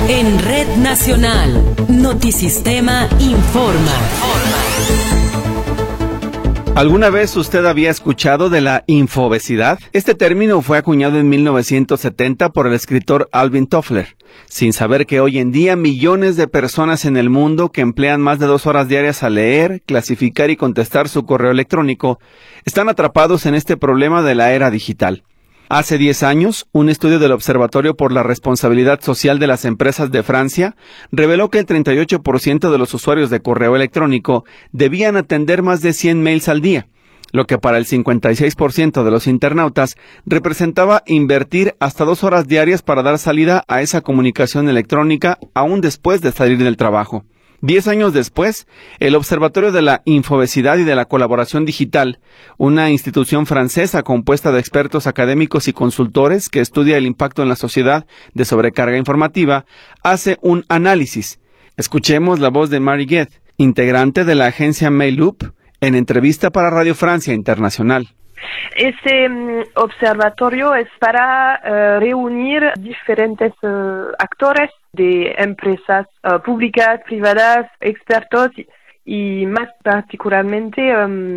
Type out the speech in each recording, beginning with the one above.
En Red Nacional, Notisistema informa. ¿Alguna vez usted había escuchado de la infoobesidad? Este término fue acuñado en 1970 por el escritor Alvin Toffler, sin saber que hoy en día millones de personas en el mundo que emplean más de 2 horas diarias a leer, clasificar y contestar su correo electrónico, están atrapados en este problema de la era digital. Hace 10 años, un estudio del Observatorio por la Responsabilidad Social de las Empresas de Francia reveló que el 38% de los usuarios de correo electrónico debían atender más de 100 mails al día, lo que para el 56% de los internautas representaba invertir hasta 2 horas diarias para dar salida a esa comunicación electrónica aún después de salir del trabajo. 10 años después, el Observatorio de la Infoobesidad y de la Colaboración Digital, una institución francesa compuesta de expertos académicos y consultores que estudia el impacto en la sociedad de sobrecarga informativa, hace un análisis. Escuchemos la voz de Mary Gued, integrante de la agencia Mail.up, en entrevista para Radio Francia Internacional. Este observatorio es para reunir diferentes actores de empresas públicas, privadas, expertos y más particularmente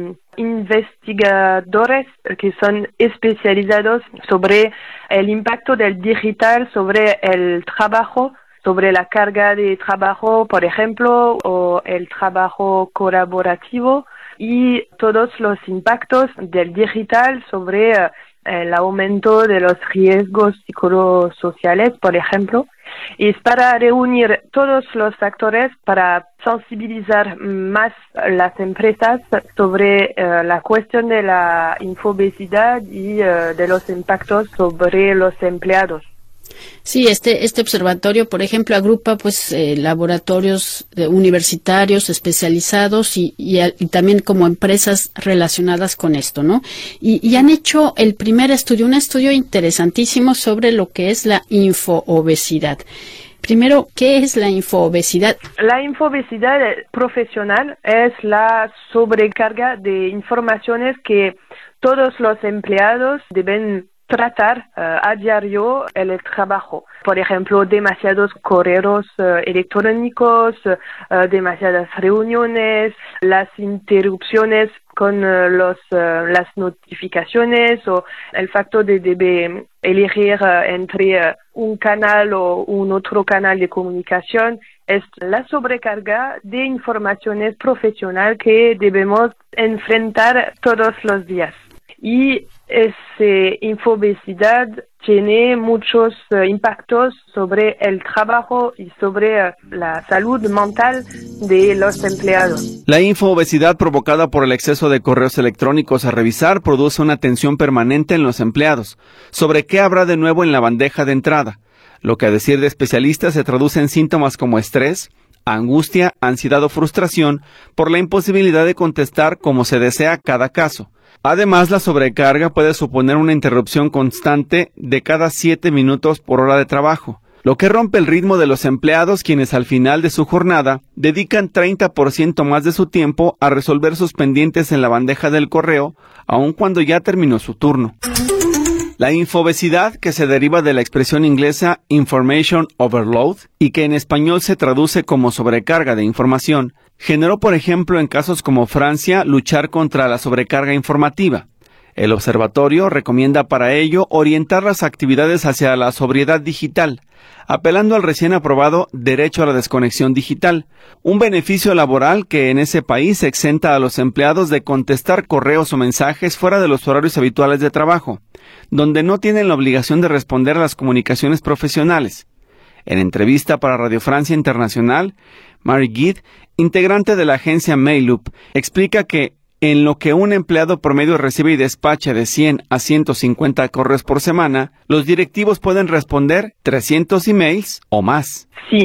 investigadores que son especializados sobre el impacto del digital, sobre el trabajo, sobre la carga de trabajo, por ejemplo, o el trabajo colaborativo y todos los impactos del digital sobre el aumento de los riesgos psicosociales, por ejemplo. Es para reunir todos los actores para sensibilizar más las empresas sobre la cuestión de la infoobesidad y de los impactos sobre los empleados. Sí, este observatorio, por ejemplo, agrupa laboratorios universitarios especializados y también como empresas relacionadas con esto, ¿no? Y han hecho el primer estudio, un estudio interesantísimo sobre lo que es la infoobesidad. Primero, ¿qué es la infoobesidad? La infoobesidad profesional es la sobrecarga de informaciones que todos los empleados deben tratar a diario el trabajo. Por ejemplo, demasiados correos electrónicos, demasiadas reuniones, las interrupciones con las notificaciones o el facto de debe elegir entre un canal o un otro canal de comunicación. Es la sobrecarga de informaciones profesional que debemos enfrentar todos los días. Y esa infoobesidad tiene muchos impactos sobre el trabajo y sobre la salud mental de los empleados. La infoobesidad provocada por el exceso de correos electrónicos a revisar produce una tensión permanente en los empleados sobre qué habrá de nuevo en la bandeja de entrada, lo que a decir de especialistas se traduce en síntomas como estrés, angustia, ansiedad o frustración por la imposibilidad de contestar como se desea cada caso. Además, la sobrecarga puede suponer una interrupción constante de cada 7 minutos por hora de trabajo, lo que rompe el ritmo de los empleados quienes al final de su jornada dedican 30% más de su tiempo a resolver sus pendientes en la bandeja del correo, aun cuando ya terminó su turno. La infoobesidad, que se deriva de la expresión inglesa information overload y que en español se traduce como sobrecarga de información, generó, por ejemplo, en casos como Francia, luchar contra la sobrecarga informativa. El observatorio recomienda para ello orientar las actividades hacia la sobriedad digital, apelando al recién aprobado derecho a la desconexión digital, un beneficio laboral que en ese país exenta a los empleados de contestar correos o mensajes fuera de los horarios habituales de trabajo, donde no tienen la obligación de responder a las comunicaciones profesionales. En entrevista para Radio Francia Internacional, Mary Gued, integrante de la agencia Mail.up, explica que en lo que un empleado promedio recibe y despacha de 100 a 150 correos por semana, los directivos pueden responder 300 emails o más. Sí,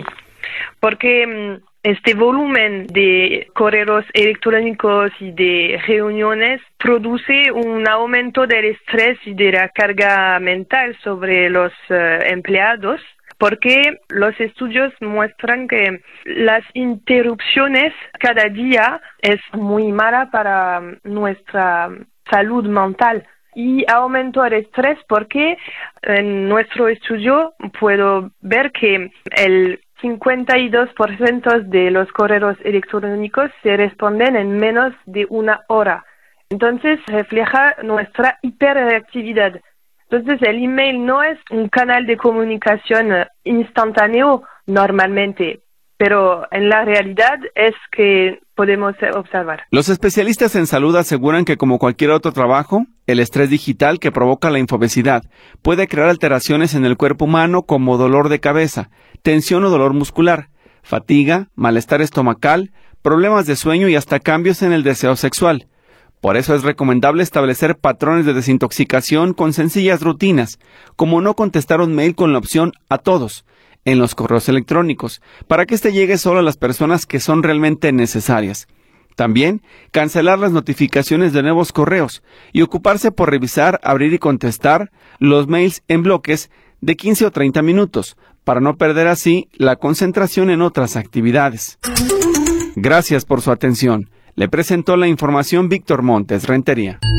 porque este volumen de correos electrónicos y de reuniones produce un aumento del estrés y de la carga mental sobre los empleados, porque los estudios muestran que las interrupciones cada día es muy mala para nuestra salud mental. y aumentó el estrés porque en nuestro estudio puedo ver que el 52% de los correos electrónicos se responden en menos de una hora. Entonces refleja nuestra hiperreactividad. Entonces el email no es un canal de comunicación instantáneo normalmente, pero en la realidad es que podemos observar. Los especialistas en salud aseguran que como cualquier otro trabajo, el estrés digital que provoca la infobesidad puede crear alteraciones en el cuerpo humano como dolor de cabeza, tensión o dolor muscular, fatiga, malestar estomacal, problemas de sueño y hasta cambios en el deseo sexual. Por eso es recomendable establecer patrones de desintoxicación con sencillas rutinas, como no contestar un mail con la opción a todos en los correos electrónicos, para que éste llegue solo a las personas que son realmente necesarias. También, cancelar las notificaciones de nuevos correos y ocuparse por revisar, abrir y contestar los mails en bloques de 15 o 30 minutos, para no perder así la concentración en otras actividades. Gracias por su atención. Le presentó la información Víctor Montes, Rentería.